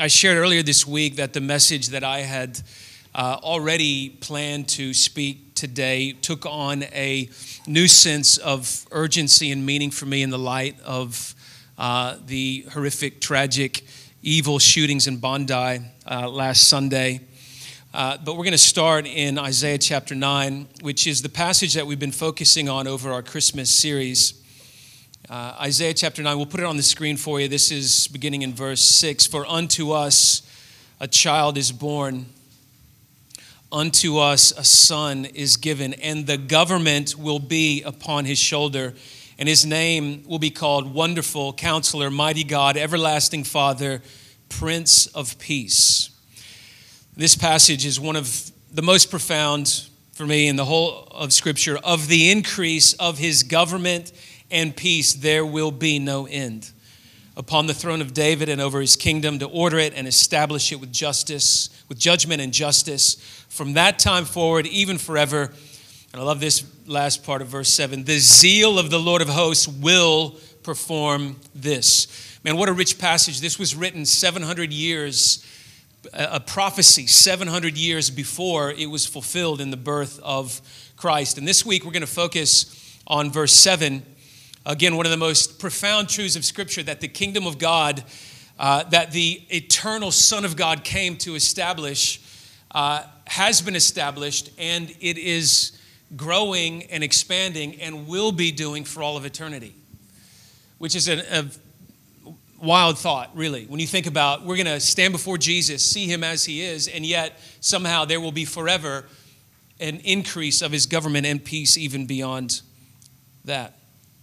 I shared earlier this week that the message that I had already planned to speak today took on a new sense of urgency and meaning for me in the light of the horrific, tragic, evil shootings in Bondi last Sunday. But we're going to start in Isaiah chapter 9, which is the passage that we've been focusing on over our Christmas series. Isaiah chapter 9, we'll put it on the screen for you. This is beginning in verse 6. For unto us a child is born, unto us a son is given, and the government will be upon his shoulder, and his name will be called Wonderful Counselor, Mighty God, Everlasting Father, Prince of Peace. This passage is one of the most profound for me in the whole of Scripture. Of the increase of his government and peace, there will be no end. Upon the throne of David and over his kingdom, to order it and establish it with justice, with judgment and justice, from that time forward, even forever. And I love this last part of verse 7. The zeal of the Lord of hosts will perform this. Man, what a rich passage. This was written 700 years, a prophecy 700 years before it was fulfilled in the birth of Christ. And this week we're going to focus on verse 7. Again, one of the most profound truths of Scripture, that the kingdom of God, that the eternal Son of God came to establish, has been established, and it is growing and expanding and will be doing for all of eternity, which is a wild thought, really. When you think about, we're going to stand before Jesus, see him as he is, and yet somehow there will be forever an increase of his government and peace even beyond that.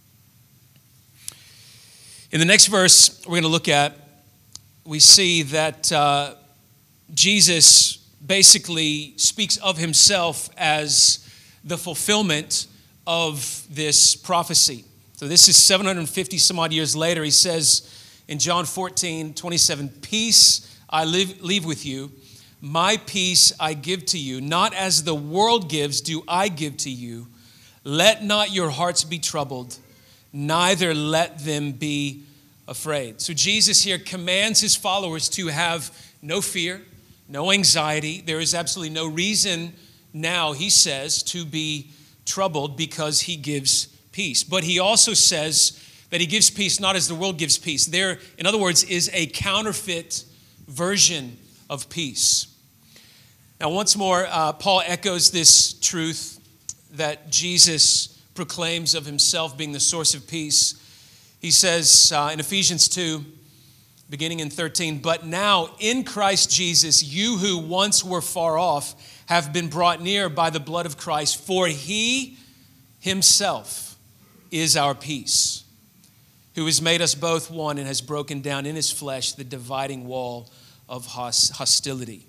In the next verse we're going to look at, we see that Jesus basically speaks of himself as the fulfillment of this prophecy. So this is 750 some odd years later. He says in John 14:27, peace I leave with you, my peace I give to you. Not as the world gives do I give to you. Let not your hearts be troubled, neither let them be afraid. So Jesus here commands his followers to have no fear, no anxiety. There is absolutely no reason now, he says, to be troubled because he gives peace. But he also says that he gives peace not as the world gives peace. There, in other words, is a counterfeit version of peace. Now, once more, Paul echoes this truth that Jesus proclaims of himself being the source of peace. He says in Ephesians 2, beginning in 13, but now in Christ Jesus, you who once were far off have been brought near by the blood of Christ, for he himself is our peace, who has made us both one and has broken down in his flesh the dividing wall of hostility.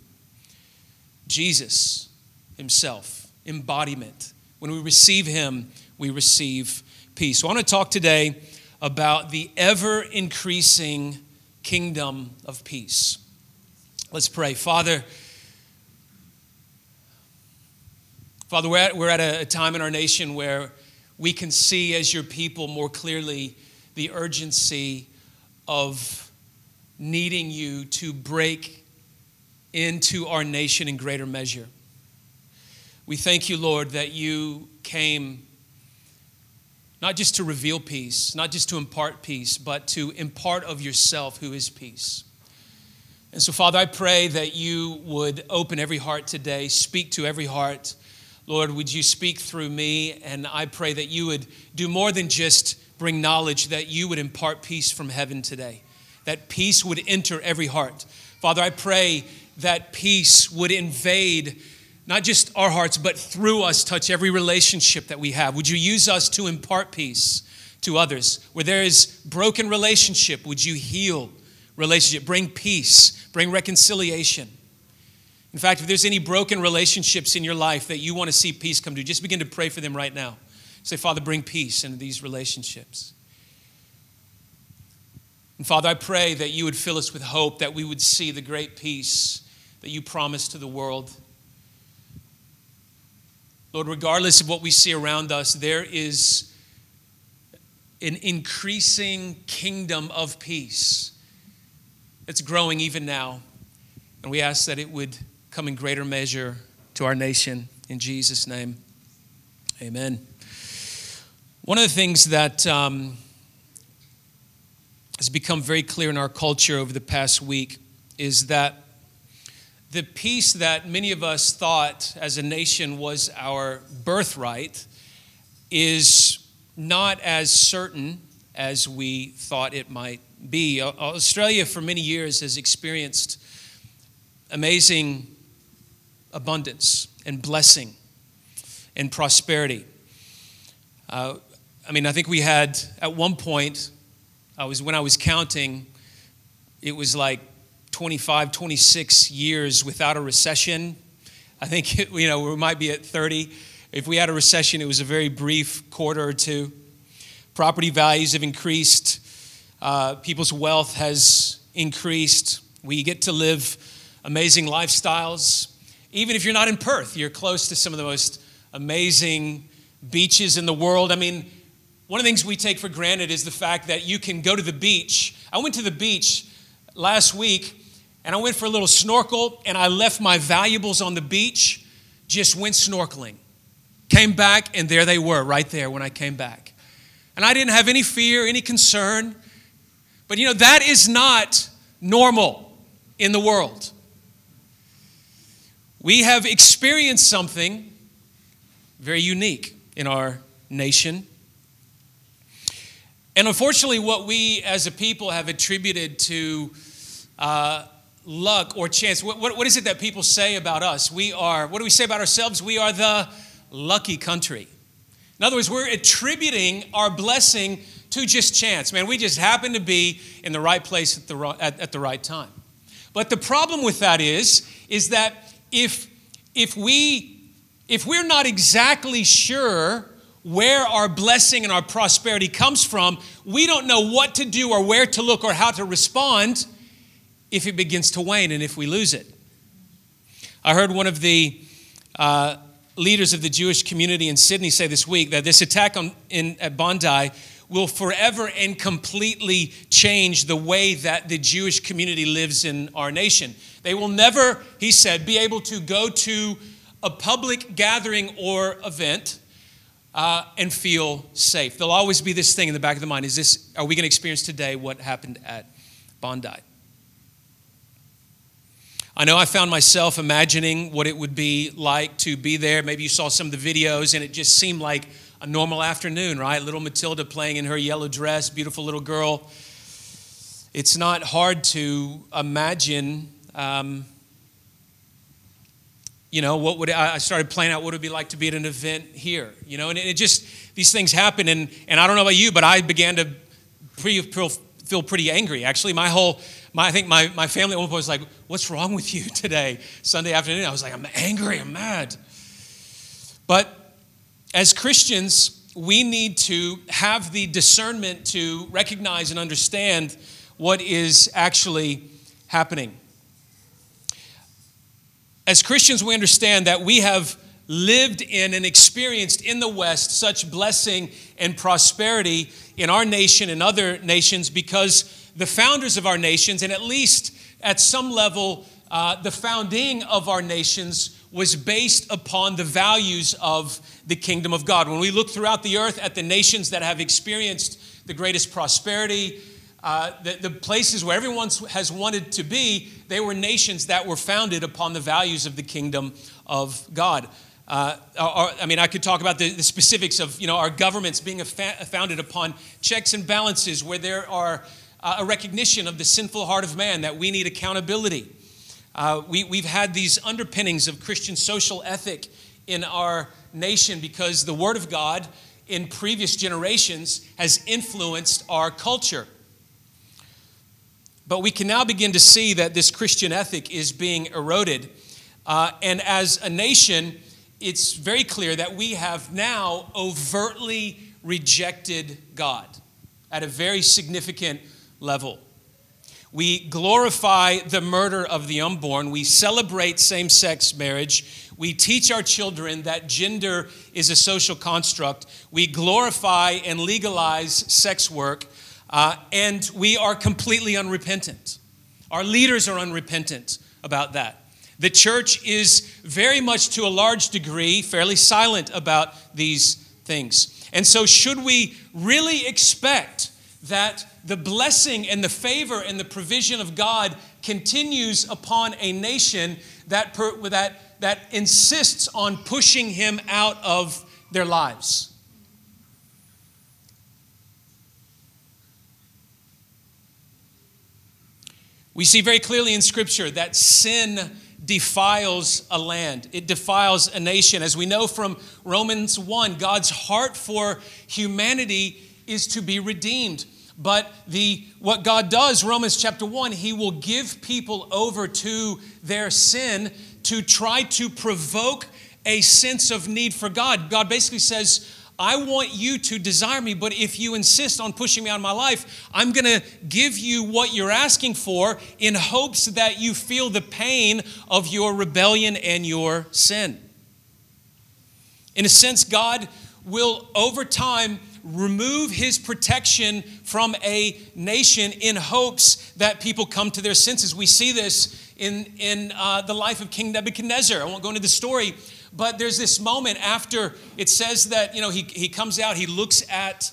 Jesus himself, embodiment. When we receive him, we receive peace. So I want to talk today about the ever-increasing kingdom of peace. Let's pray. Father, we're at a time in our nation where we can see as your people more clearly the urgency of needing you to break into our nation in greater measure. We thank you, Lord, that you came not just to reveal peace, not just to impart peace, but to impart of yourself who is peace. And so, Father, I pray that you would open every heart today, speak to every heart. Lord, would you speak through me? And I pray that you would do more than just bring knowledge, that you would impart peace from heaven today, that peace would enter every heart. Father, I pray that peace would invade not just our hearts, but through us, touch every relationship that we have. Would you use us to impart peace to others? Where there is broken relationship, would you heal relationship, bring peace, bring reconciliation? In fact, if there's any broken relationships in your life that you want to see peace come to, just begin to pray for them right now. Say, Father, bring peace into these relationships. And Father, I pray that you would fill us with hope, that we would see the great peace that you promised to the world. Lord, regardless of what we see around us, there is an increasing kingdom of peace It's growing even now. And we ask that it would come in greater measure to our nation. In Jesus' name, amen. One of the things that has become very clear in our culture over the past week is that the peace that many of us thought as a nation was our birthright is not as certain as we thought it might be. Australia for many years has experienced amazing abundance and blessing and prosperity. I think we had at one point, when I was counting, it was like 25, 26 years without a recession. I think, we might be at 30. If we had a recession, it was a very brief quarter or two. Property values have increased. People's wealth has increased. We get to live amazing lifestyles. Even if you're not in Perth, you're close to some of the most amazing beaches in the world. One of the things we take for granted is the fact that you can go to the beach. I went to the beach last week, and I went for a little snorkel, and I left my valuables on the beach, just went snorkeling. Came back, and there they were, right there when I came back. And I didn't have any fear, any concern. But that is not normal in the world. We have experienced something very unique in our nation. And unfortunately, what we as a people have attributed to luck or chance, what is it that people say about us? What do we say about ourselves? We are the lucky country. In other words, we're attributing our blessing to just chance. Man, we just happen to be in the right place at the right time. But the problem with that is that if we're not exactly sure where our blessing and our prosperity comes from, we don't know what to do or where to look or how to respond if it begins to wane and if we lose it. I heard one of the leaders of the Jewish community in Sydney say this week that this attack at Bondi will forever and completely change the way that the Jewish community lives in our nation. They will never, he said, be able to go to a public gathering or event and feel safe. There'll always be this thing in the back of the mind. Are we going to experience today what happened at Bondi? I know I found myself imagining what it would be like to be there. Maybe you saw some of the videos and it just seemed like a normal afternoon, right? Little Matilda playing in her yellow dress, beautiful little girl. It's not hard to imagine, I started playing out what it would be like to be at an event here, and it just, these things happen. And I don't know about you, but I began to feel pretty angry. Actually, I think my family at one point was like, what's wrong with you today, Sunday afternoon? I was like, I'm angry, I'm mad. But as Christians, we need to have the discernment to recognize and understand what is actually happening. As Christians, we understand that we have lived in and experienced in the West such blessing and prosperity in our nation and other nations because the founders of our nations, and at least at some level, the founding of our nations was based upon the values of the kingdom of God. When we look throughout the earth at the nations that have experienced the greatest prosperity, the places where everyone has wanted to be, they were nations that were founded upon the values of the kingdom of God. I could talk about the specifics of our governments being founded upon checks and balances, where there are a recognition of the sinful heart of man, that we need accountability. We've had these underpinnings of Christian social ethic in our nation because the Word of God in previous generations has influenced our culture. But we can now begin to see that this Christian ethic is being eroded. And as a nation, it's very clear that we have now overtly rejected God at a very significant level. We glorify the murder of the unborn. We celebrate same-sex marriage. We teach our children that gender is a social construct. We glorify and legalize sex work. And we are completely unrepentant. Our leaders are unrepentant about that. The church is very much, to a large degree, fairly silent about these things. And so should we really expect that the blessing and the favor and the provision of God continues upon a nation that insists on pushing him out of their lives? We see very clearly in Scripture that sin defiles a land. It defiles a nation. As we know from Romans 1, God's heart for humanity is to be redeemed. But what God does, Romans chapter 1, he will give people over to their sin to try to provoke a sense of need for God. God basically says, I want you to desire me, but if you insist on pushing me out of my life, I'm going to give you what you're asking for in hopes that you feel the pain of your rebellion and your sin. In a sense, God will, over time, remove his protection from a nation in hopes that people come to their senses. We see this in the life of King Nebuchadnezzar. I won't go into the story, but there's this moment after it says that, he comes out, he looks at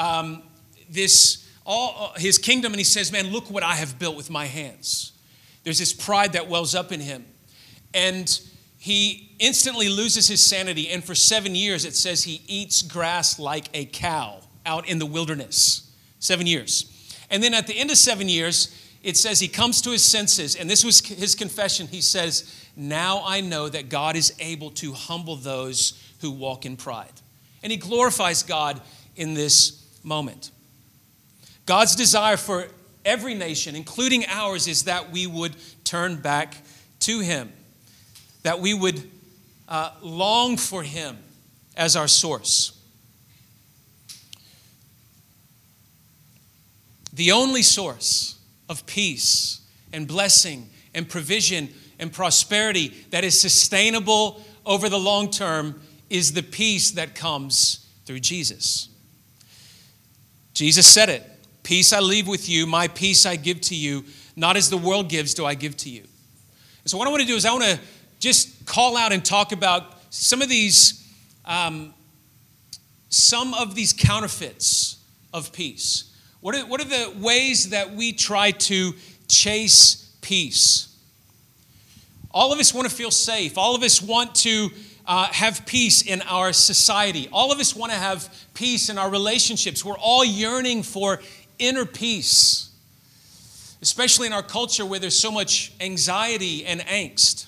his kingdom, and he says, man, look what I have built with my hands. There's this pride that wells up in him. And he instantly loses his sanity. And for 7 years, it says he eats grass like a cow out in the wilderness. 7 years. And then at the end of 7 years, it says he comes to his senses. And this was his confession. He says, now I know that God is able to humble those who walk in pride. And he glorifies God in this moment. God's desire for every nation, including ours, is that we would turn back to him, that we would long for him as our source. The only source of peace and blessing and provision and prosperity that is sustainable over the long term is the peace that comes through Jesus. Jesus said it, peace I leave with you, my peace I give to you, not as the world gives do I give to you. And so what I want to do is I want to just call out and talk about some of these counterfeits of peace. What are the ways that we try to chase peace? All of us want to feel safe. All of us want to have peace in our society. All of us want to have peace in our relationships. We're all yearning for inner peace, especially in our culture where there's so much anxiety and angst.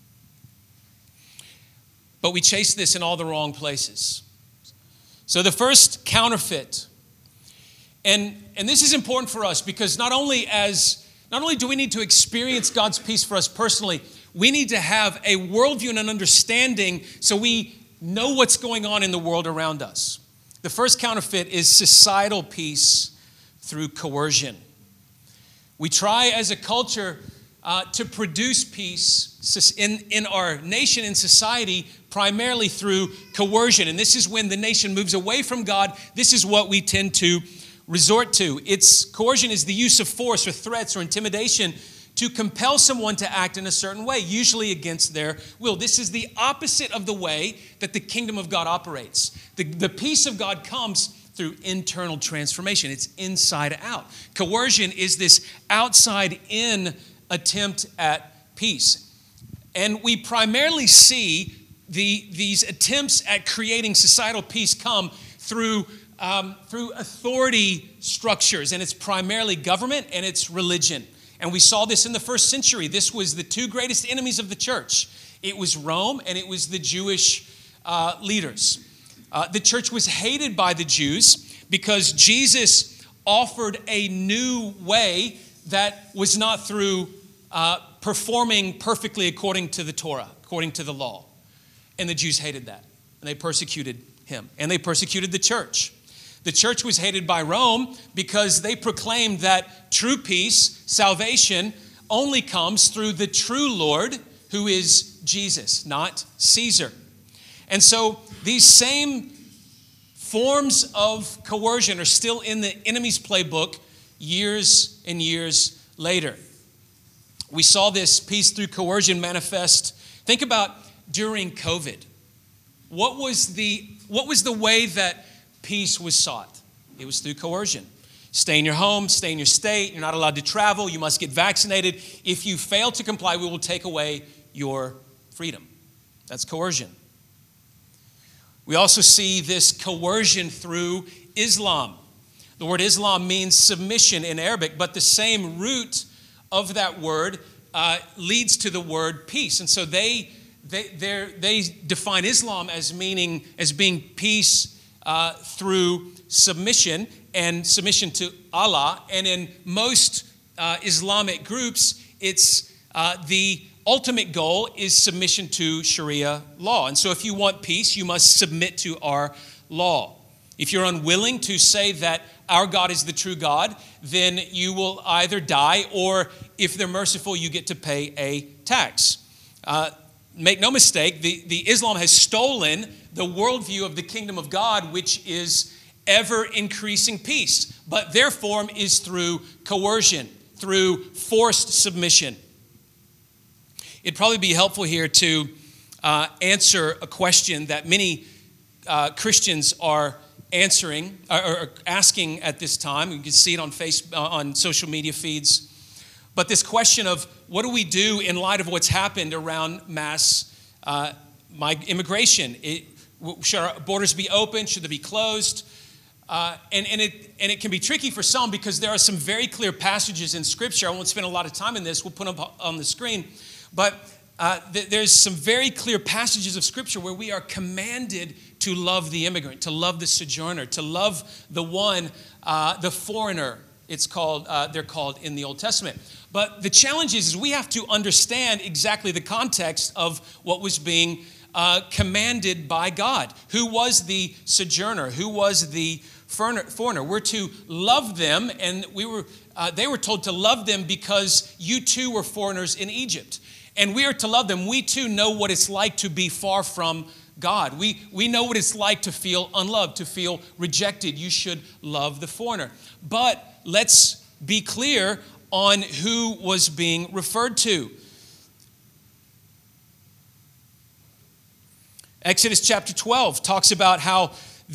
But we chase this in all the wrong places. So the first counterfeit, and this is important for us because not only do we need to experience God's peace for us personally, we need to have a worldview and an understanding so we know what's going on in the world around us. The first counterfeit is societal peace through coercion. We try as a culture to produce peace in our nation and society primarily through coercion. And this is when the nation moves away from God. This is what we tend to resort to. Coercion is the use of force or threats or intimidation to compel someone to act in a certain way, usually against their will. This is the opposite of the way that the kingdom of God operates. The peace of God comes through internal transformation. It's inside out. Coercion is this outside-in attempt at peace. And we primarily see these attempts at creating societal peace come through authority structures, and it's primarily government and it's religion. And we saw this in the first century. This was the two greatest enemies of the church. It was Rome and it was the Jewish leaders. The church was hated by the Jews because Jesus offered a new way that was not through performing perfectly according to the Torah, according to the law. And the Jews hated that. And they persecuted him. And they persecuted the church. The church was hated by Rome because they proclaimed that true peace, salvation, only comes through the true Lord, who is Jesus, not Caesar. And so these same forms of coercion are still in the enemy's playbook years and years later. We saw this peace through coercion manifest. Think about during COVID. What was the way that peace was sought? It was through coercion. Stay in your home, stay in your state. You're not allowed to travel. You must get vaccinated. If you fail to comply, we will take away your freedom. That's coercion. We also see this coercion through Islam. The word Islam means submission in Arabic, but the same root of that word leads to the word peace. And so they define Islam as being peace through submission and submission to Allah. And in most Islamic groups, it's the ultimate goal is submission to Sharia law. And so if you want peace, you must submit to our law. If you're unwilling to say that our God is the true God, then you will either die, or if they're merciful, you get to pay a tax. Make no mistake, the Islam has stolen the worldview of the kingdom of God, which is ever-increasing peace. But their form is through coercion, through forced submission. It'd probably be helpful here to answer a question that many Christians are answering or asking at this time. You can see it on Facebook, on social media feeds. But this question of what do we do in light of what's happened around mass immigration? Should our borders be open? Should they be closed? And it can be tricky for some because there are some very clear passages in Scripture. I won't spend a lot of time in this. We'll put them on the screen. But there's some very clear passages of Scripture where we are commanded to love the immigrant, to love the sojourner, to love the one, the foreigner. They're called in the Old Testament. But the challenge is we have to understand exactly the context of what was being commanded by God. Who was the sojourner? Who was the foreigner? We're to love them, and they were told to love them because you too were foreigners in Egypt. And we are to love them. We too know what it's like to be far from God. We know what it's like to feel unloved, to feel rejected. You should love the foreigner. But let's be clear on who was being referred to. Exodus chapter 12 talks about how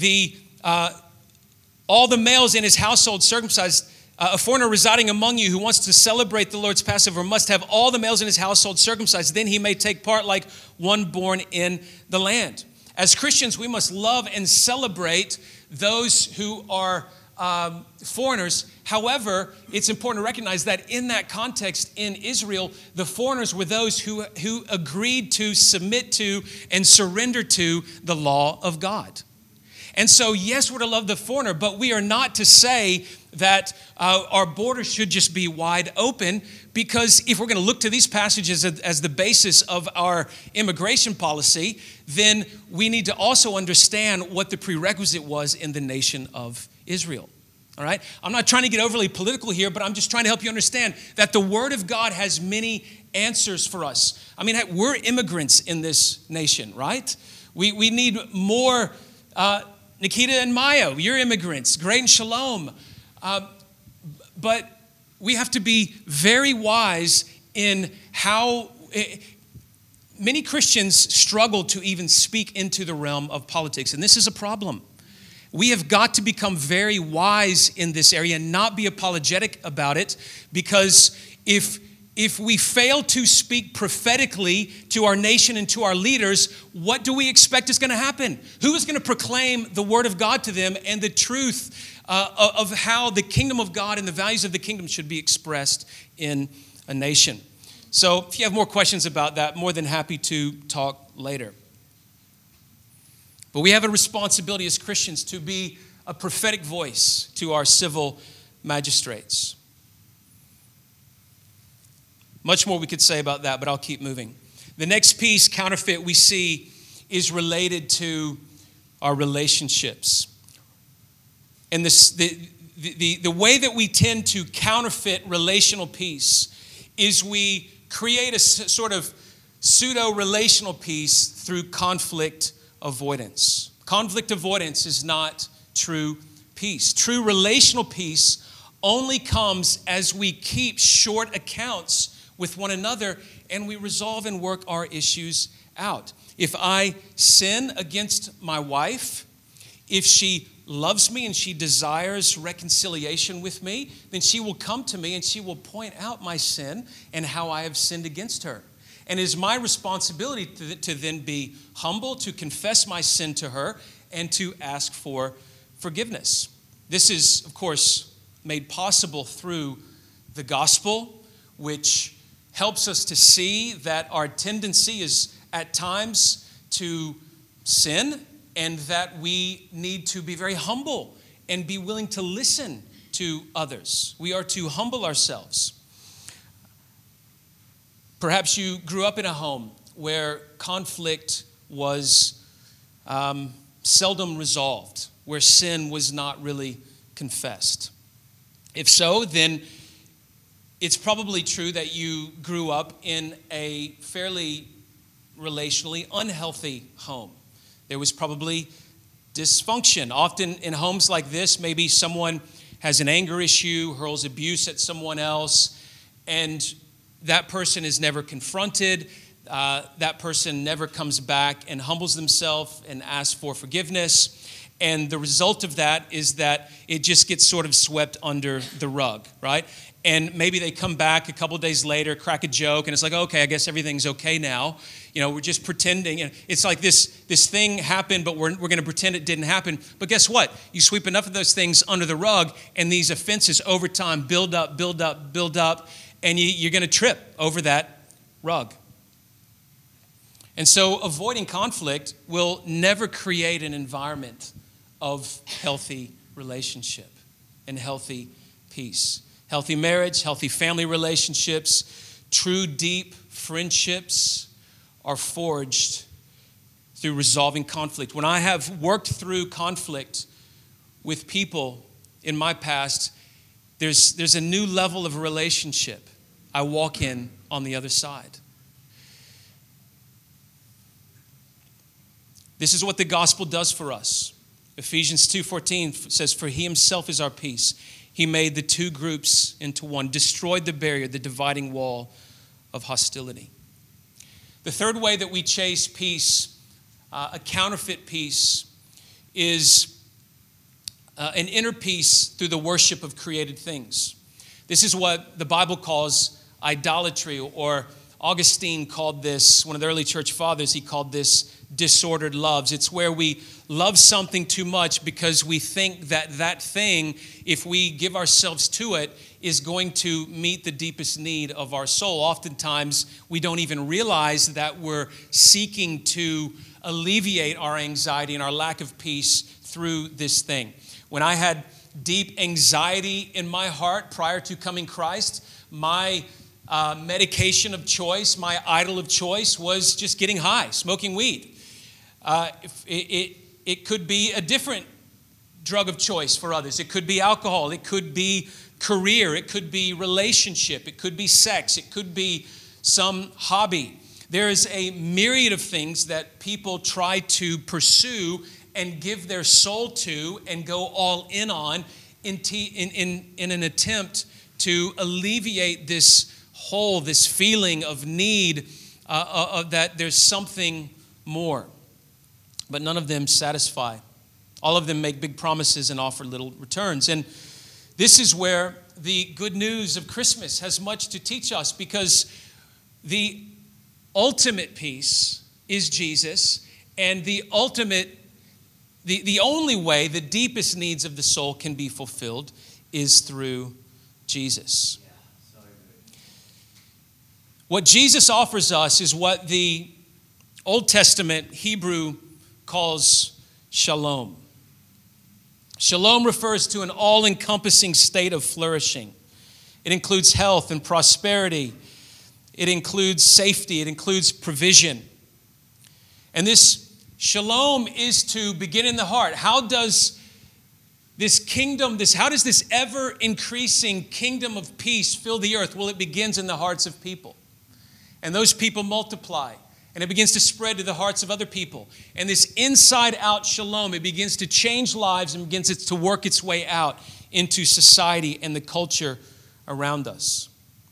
all the males in his household circumcised. A foreigner residing among you who wants to celebrate the Lord's Passover must have all the males in his household circumcised. Then he may take part like one born in the land. As Christians, we must love and celebrate those who are foreigners. However, it's important to recognize that in that context in Israel, the foreigners were those who agreed to submit to and surrender to the law of God. And so, yes, we're to love the foreigner, but we are not to say that our borders should just be wide open, because if we're going to look to these passages as the basis of our immigration policy, then we need to also understand what the prerequisite was in the nation of Israel. All right? I'm not trying to get overly political here, but I'm just trying to help you understand that the Word of God has many answers for us. I mean, we're immigrants in this nation, right? We need more. Nikita and Maya, you're immigrants. Great and Shalom. But we have to be very wise in how many Christians struggle to even speak into the realm of politics. And this is a problem. We have got to become very wise in this area and not be apologetic about it, because if we fail to speak prophetically to our nation and to our leaders, what do we expect is going to happen? Who is going to proclaim the word of God to them and the truth of how the kingdom of God and the values of the kingdom should be expressed in a nation? So if you have more questions about that, more than happy to talk later. But we have a responsibility as Christians to be a prophetic voice to our civil magistrates. Much more we could say about that, but I'll keep moving. The next piece, counterfeit, we see is related to our relationships. And the way that we tend to counterfeit relational peace is we create a sort of pseudo-relational peace through conflict avoidance. Conflict avoidance is not true peace. True relational peace only comes as we keep short accounts with one another, and we resolve and work our issues out. If I sin against my wife, if she loves me and she desires reconciliation with me, then she will come to me and she will point out my sin and how I have sinned against her. And it is my responsibility to then be humble, to confess my sin to her, and to ask for forgiveness. This is, of course, made possible through the gospel, which helps us to see that our tendency is at times to sin, and that we need to be very humble and be willing to listen to others. We are to humble ourselves. Perhaps you grew up in a home where conflict was seldom resolved, where sin was not really confessed. If so, then it's probably true that you grew up in a fairly relationally unhealthy home. There was probably dysfunction. Often in homes like this, maybe someone has an anger issue, hurls abuse at someone else, and that person is never confronted. That person never comes back and humbles themselves and asks for forgiveness. And the result of that is that it just gets sort of swept under the rug, right? And maybe they come back a couple of days later, crack a joke, and it's like, okay, I guess everything's okay now. You know, we're just pretending. And it's like this thing happened, but we're going to pretend it didn't happen. But guess what? You sweep enough of those things under the rug, and these offenses over time build up, and you're going to trip over that rug. And so avoiding conflict will never create an environment of healthy relationship and healthy peace. Healthy marriage, healthy family relationships, true deep friendships are forged through resolving conflict. When I have worked through conflict with people in my past, there's a new level of relationship I walk in on the other side. This is what the gospel does for us. Ephesians 2:14 says, "For he himself is our peace. He made the two groups into one, destroyed the barrier, the dividing wall of hostility." The third way that we chase peace, a counterfeit peace, is an inner peace through the worship of created things. This is what the Bible calls idolatry, or Augustine called this, one of the early church fathers, he called this disordered loves. It's where we love something too much because we think that that thing, if we give ourselves to it, is going to meet the deepest need of our soul. Oftentimes, we don't even realize that we're seeking to alleviate our anxiety and our lack of peace through this thing. When I had deep anxiety in my heart prior to coming Christ, my medication of choice, my idol of choice was just getting high, smoking weed. It could be a different drug of choice for others. It could be alcohol. It could be career. It could be relationship. It could be sex. It could be some hobby. There is a myriad of things that people try to pursue and give their soul to and go all in on in an attempt to alleviate this hole, this feeling of need, that there's something more. But none of them satisfy. All of them make big promises and offer little returns. And this is where the good news of Christmas has much to teach us, because the ultimate peace is Jesus, and the only way the deepest needs of the soul can be fulfilled is through Jesus. What Jesus offers us is what the Old Testament Hebrew calls shalom. Shalom refers to an all-encompassing state of flourishing. It includes health and prosperity. It includes safety. It includes provision. And this shalom is to begin in the heart. How does this kingdom, how does this ever-increasing kingdom of peace fill the earth? Well, it begins in the hearts of people. And those people multiply. And it begins to spread to the hearts of other people. And this inside-out shalom, it begins to change lives and begins to work its way out into society and the culture around us.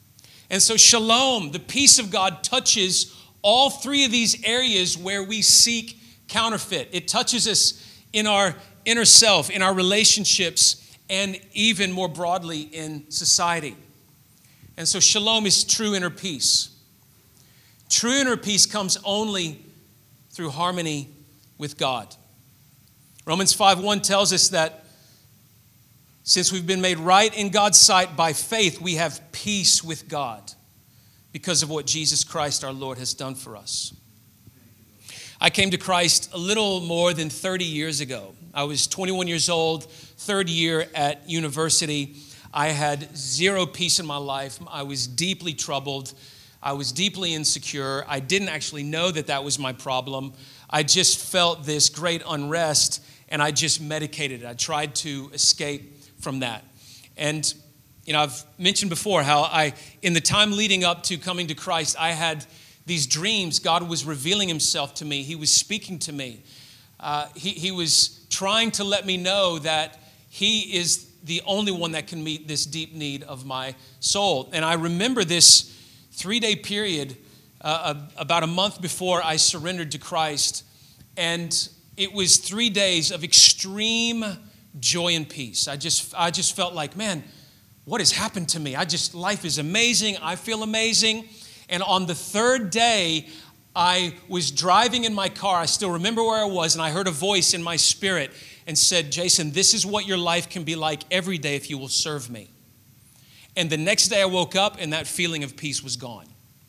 And so shalom, the peace of God, touches all three of these areas where we seek counterfeit. It touches us in our inner self, in our relationships, and even more broadly in society. And so shalom is true inner peace. True inner peace comes only through harmony with God. Romans 5:1 tells us that since we've been made right in God's sight by faith, we have peace with God because of what Jesus Christ our Lord has done for us. I came to Christ a little more than 30 years ago. I was 21 years old, third year at university. I had zero peace in my life. I was deeply troubled. I was deeply insecure. I didn't actually know that that was my problem. I just felt this great unrest, and I just medicated it. I tried to escape from that. And, I've mentioned before how in the time leading up to coming to Christ, I had these dreams. God was revealing himself to me. He was speaking to me. He was trying to let me know that he is the only one that can meet this deep need of my soul. And I remember this 3-day period about a month before I surrendered to Christ. And it was 3 days of extreme joy and peace. I just felt like, man, what has happened to me? Life is amazing. I feel amazing. And on the third day, I was driving in my car. I still remember where I was, and I heard a voice in my spirit and said, Jason, this is what your life can be like every day if you will serve me. And the next day I woke up, and that feeling of peace was gone.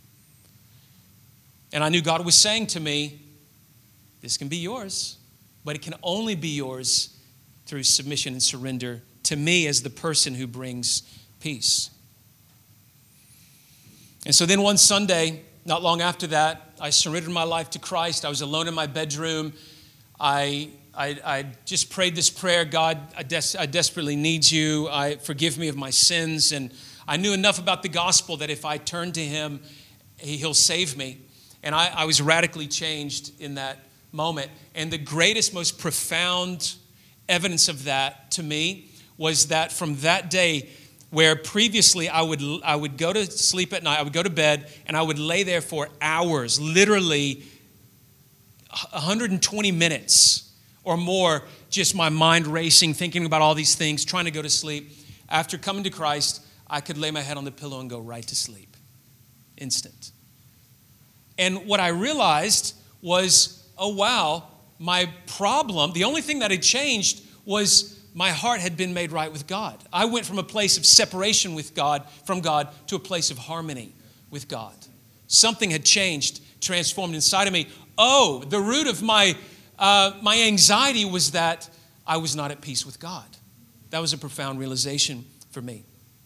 And I knew God was saying to me, this can be yours, but it can only be yours through submission and surrender to me as the person who brings peace. And so then one Sunday, not long after that, I surrendered my life to Christ. I was alone in my bedroom. I just prayed this prayer, God, I desperately need you. Forgive me of my sins. And I knew enough about the gospel that if I turn to him, he'll save me. And I was radically changed in that moment. And the greatest, most profound evidence of that to me was that from that day, where previously I would go to sleep at night, I would go to bed, and I would lay there for hours, literally 120 minutes or more, just my mind racing, thinking about all these things, trying to go to sleep. After coming to Christ, I could lay my head on the pillow and go right to sleep. Instant. And what I realized was, oh wow, my problem, the only thing that had changed was my heart had been made right with God. I went from a place of separation from God, to a place of harmony with God. Something had changed, transformed inside of me. Oh, the root of my anxiety was that I was not at peace with God. That was a profound realization for me.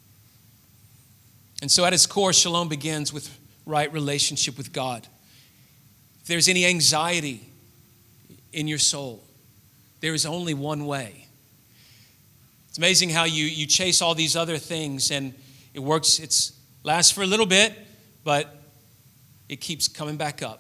And so at its core, shalom begins with right relationship with God. If there's any anxiety in your soul, there is only one way. It's amazing how you chase all these other things and it works, it lasts for a little bit, but it keeps coming back up.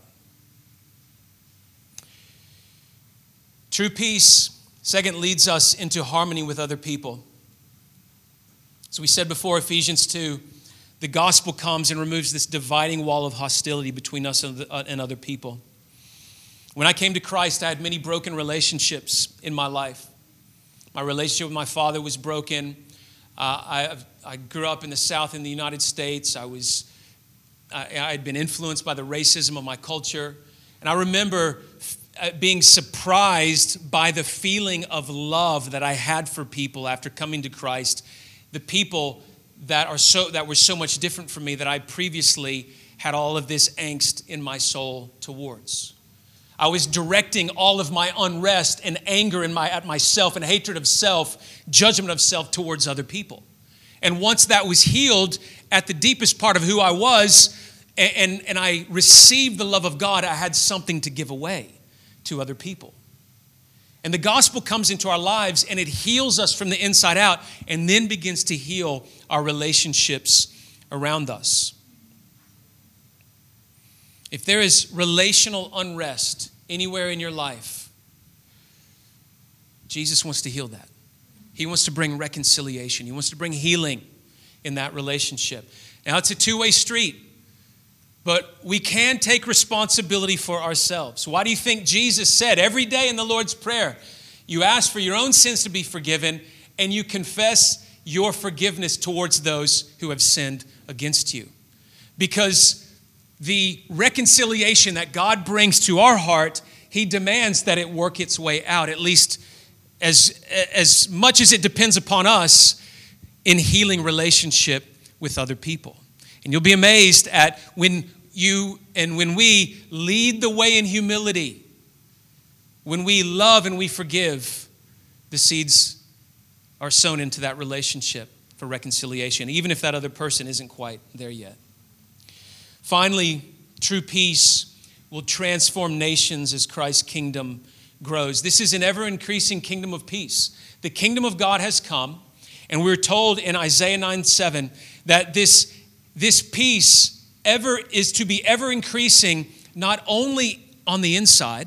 True peace, second, leads us into harmony with other people. As we said before, Ephesians 2, the gospel comes and removes this dividing wall of hostility between us and other people. When I came to Christ, I had many broken relationships in my life. My relationship with my father was broken. I grew up in the South in the United States. I had been influenced by the racism of my culture. And I remember being surprised by the feeling of love that I had for people after coming to Christ. The people that were so much different from me that I previously had all of this angst in my soul towards. I was directing all of my unrest and anger at myself and hatred of self, judgment of self towards other people. And once that was healed at the deepest part of who I was, and I received the love of God, I had something to give away to other people. And the gospel comes into our lives and it heals us from the inside out and then begins to heal our relationships around us. If there is relational unrest anywhere in your life, Jesus wants to heal that. He wants to bring reconciliation. He wants to bring healing in that relationship. Now, it's a two-way street, but we can take responsibility for ourselves. Why do you think Jesus said every day in the Lord's Prayer, you ask for your own sins to be forgiven, and you confess your forgiveness towards those who have sinned against you? Because the reconciliation that God brings to our heart, he demands that it work its way out, at least as much as it depends upon us in healing relationship with other people. And you'll be amazed at when we lead the way in humility, when we love and we forgive, the seeds are sown into that relationship for reconciliation, even if that other person isn't quite there yet. Finally, true peace will transform nations as Christ's kingdom grows. This is an ever-increasing kingdom of peace. The kingdom of God has come, and we're told in Isaiah 9:7 that this peace is to be ever increasing, not only on the inside.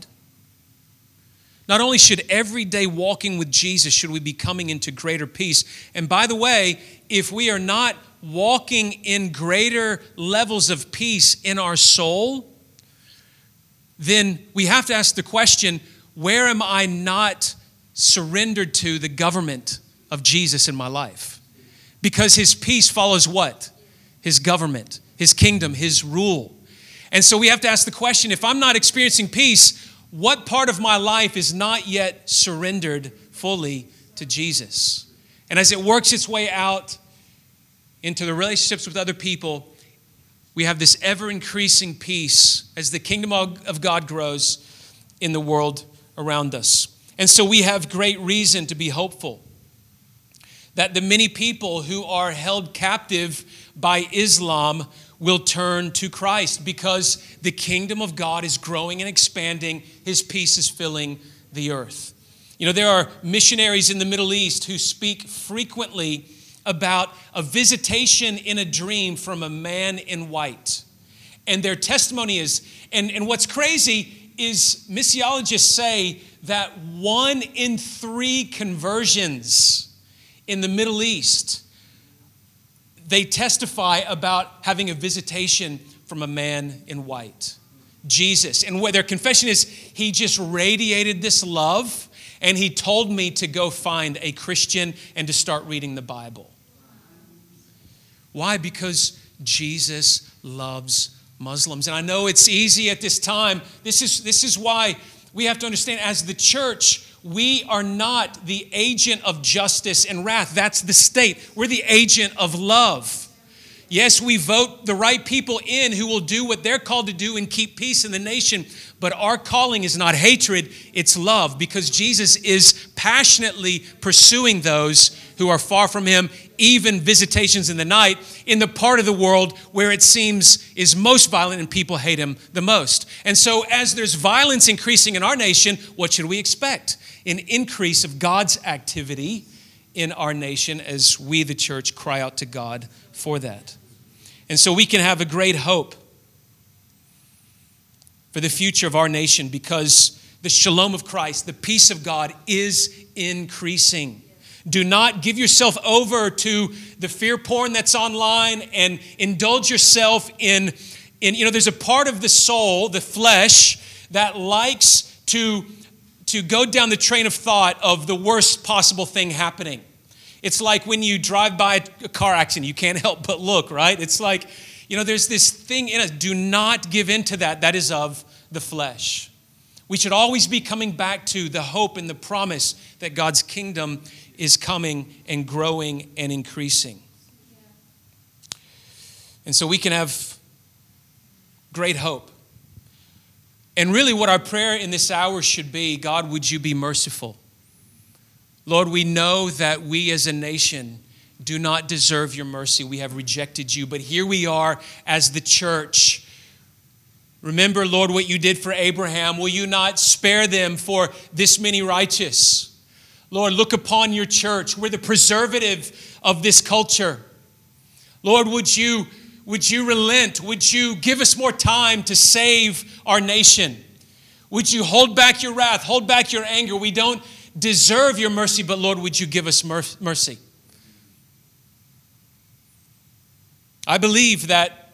Not only should every day walking with Jesus should we be coming into greater peace. And by the way, if we are not walking in greater levels of peace in our soul, then we have to ask the question, where am I not surrendered to the government of Jesus in my life? Because his peace follows what? His government, his kingdom, his rule. And so we have to ask the question, if I'm not experiencing peace, what part of my life is not yet surrendered fully to Jesus? And as it works its way out into the relationships with other people, we have this ever-increasing peace as the kingdom of God grows in the world around us. And so we have great reason to be hopeful that the many people who are held captive by Islam will turn to Christ because the kingdom of God is growing and expanding. His peace is filling the earth. You know, there are missionaries in the Middle East who speak frequently about a visitation in a dream from a man in white. And their testimony is, and what's crazy is missiologists say that 1 in 3 conversions in the Middle East, they testify about having a visitation from a man in white, Jesus. And what their confession is, he just radiated this love, and he told me to go find a Christian and to start reading the Bible. Why? Because Jesus loves Muslims. And I know it's easy at this time. This is why we have to understand, as the church, we are not the agent of justice and wrath. That's the state. We're the agent of love. Yes, we vote the right people in who will do what they're called to do and keep peace in the nation. But our calling is not hatred, it's love, because Jesus is passionately pursuing those who are far from him, even visitations in the night, in the part of the world where it seems is most violent and people hate him the most. And so as there's violence increasing in our nation, what should we expect? An increase of God's activity in our nation as we, the church, cry out to God for that. And so we can have a great hope for the future of our nation because the shalom of Christ, the peace of God, is increasing. Do not give yourself over to the fear porn that's online and indulge yourself in there's a part of the soul, the flesh, that likes to go down the train of thought of the worst possible thing happening. It's like when you drive by a car accident, you can't help but look, right? It's like, there's this thing in us. Do not give in to that. That is of the flesh. We should always be coming back to the hope and the promise that God's kingdom is coming and growing and increasing. And so we can have great hope. And really what our prayer in this hour should be, God, would you be merciful? Lord, we know that we as a nation do not deserve your mercy. We have rejected you. But here we are as the church. Remember, Lord, what you did for Abraham. Will you not spare them for this many righteous? Lord, look upon your church. We're the preservative of this culture. Lord, would you relent? Would you give us more time to save our nation? Would you hold back your wrath, hold back your anger? We don't deserve your mercy, but Lord, would you give us mercy? I believe that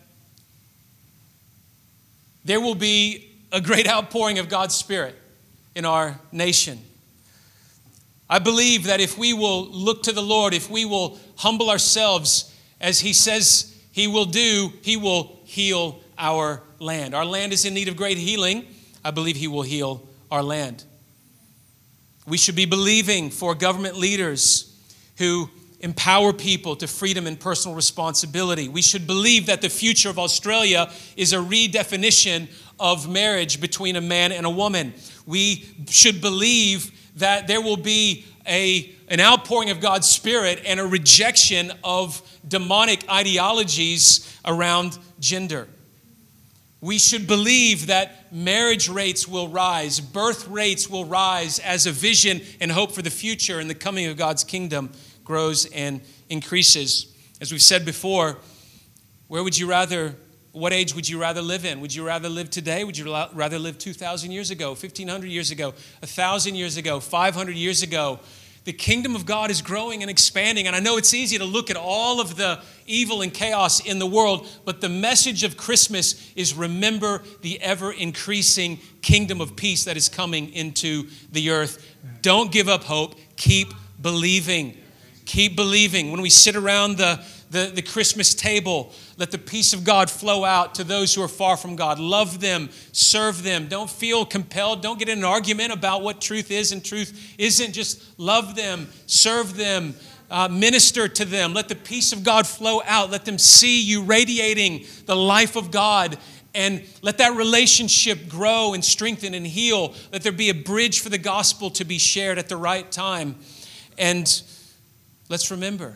there will be a great outpouring of God's Spirit in our nation. I believe that if we will look to the Lord, if we will humble ourselves as He says He will do, He will heal our land. Our land is in need of great healing. I believe He will heal our land. We should be believing for government leaders who empower people to freedom and personal responsibility. We should believe that the future of Australia is a redefinition of marriage between a man and a woman. We should believe that there will be an outpouring of God's Spirit and a rejection of demonic ideologies around gender. We should believe that marriage rates will rise, birth rates will rise as a vision and hope for the future and the coming of God's kingdom grows and increases. As we've said before, what age would you rather live in? Would you rather live today? Would you rather live 2,000 years ago, 1,500 years ago, 1,000 years ago, 500 years ago? The kingdom of God is growing and expanding. And I know it's easy to look at all of the evil and chaos in the world, but the message of Christmas is remember the ever-increasing kingdom of peace that is coming into the earth. Don't give up hope. Keep believing. Keep believing. When we sit around the Christmas table, let the peace of God flow out to those who are far from God. Love them, serve them. Don't feel compelled. Don't get in an argument about what truth is and truth isn't. Just love them, serve them, minister to them. Let the peace of God flow out. Let them see you radiating the life of God, and let that relationship grow and strengthen and heal. Let there be a bridge for the gospel to be shared at the right time. And let's remember,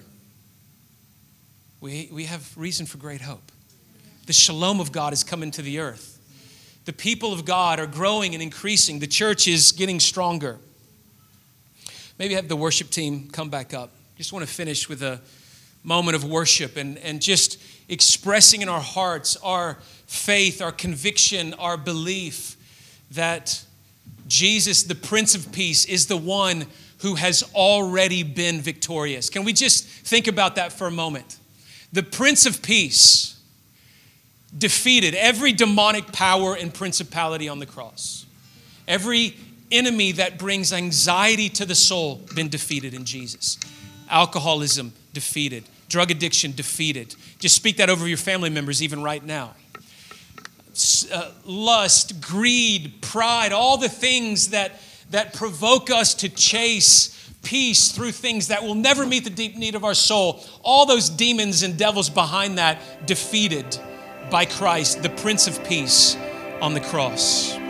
we have reason for great hope. The shalom of God is coming to the earth. The people of God are growing and increasing. The church is getting stronger. Maybe have the worship team come back up. Just want to finish with a moment of worship and just expressing in our hearts our faith, our conviction, our belief that Jesus, the Prince of Peace, is the one who has already been victorious. Can we just think about that for a moment? The Prince of Peace defeated every demonic power and principality on the cross. Every enemy that brings anxiety to the soul been defeated in Jesus. Alcoholism defeated. Drug addiction defeated. Just speak that over your family members even right now. Lust, greed, pride, all the things that provoke us to chase peace through things that will never meet the deep need of our soul. All those demons and devils behind that defeated by Christ, the Prince of Peace on the cross.